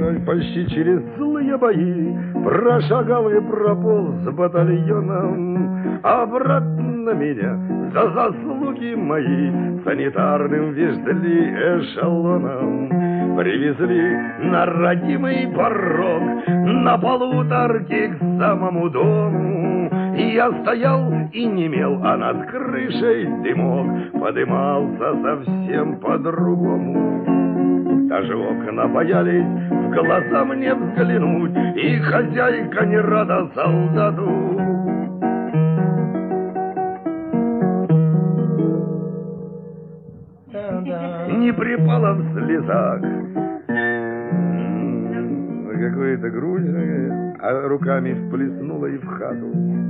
почти через злые бои прошагал и прополз с батальоном. Обратно меня за заслуги мои санитарным везли эшелоном. Привезли на родимый порог, на полуторке к самому дому. И я стоял и немел, а над крышей дымок подымался совсем по-другому. Даже окна боялись в глаза мне взглянуть, и хозяйка не рада солдату. Не припала в слезах, какое-то грустное, а руками всплеснула и в хату.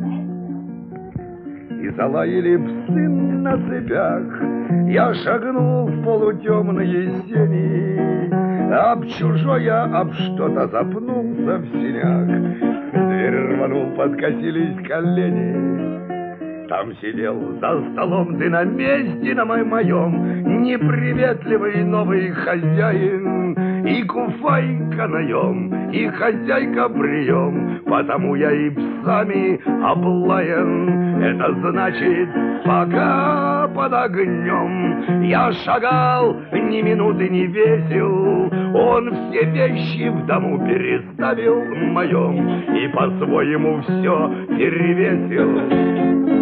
И залаяли псы на цепях. Я шагнул в полутемные сени, об чужое, об что-то запнулся в синях. Дверь рванул, подкосились колени. Там сидел за столом, ты на месте на моем, неприветливый новый хозяин. И куфайка наем, и хозяйка прием, потому я и псами облаян. Это значит, пока под огнем я шагал, ни минуты не весил. Он все вещи в дому переставил моем и по-своему все перевесил.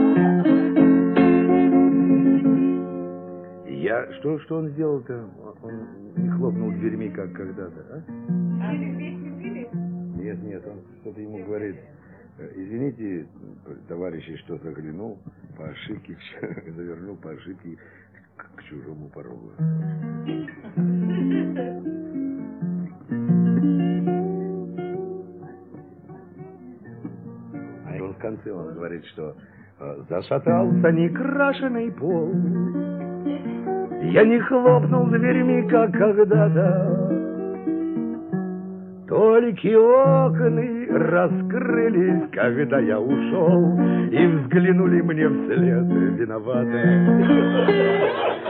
Что он сделал-то? Он не хлопнул дверьми, как когда-то, а? Нет, он что-то ему говорит. Извините, товарищи, что заглянул по ошибке, завернул по ошибке к чужому порогу. А он в конце он говорит, что зашатался некрашенный пол. Я не хлопнул дверьми, как когда-то. Только окна раскрылись, когда я ушел, и взглянули мне вслед виноваты.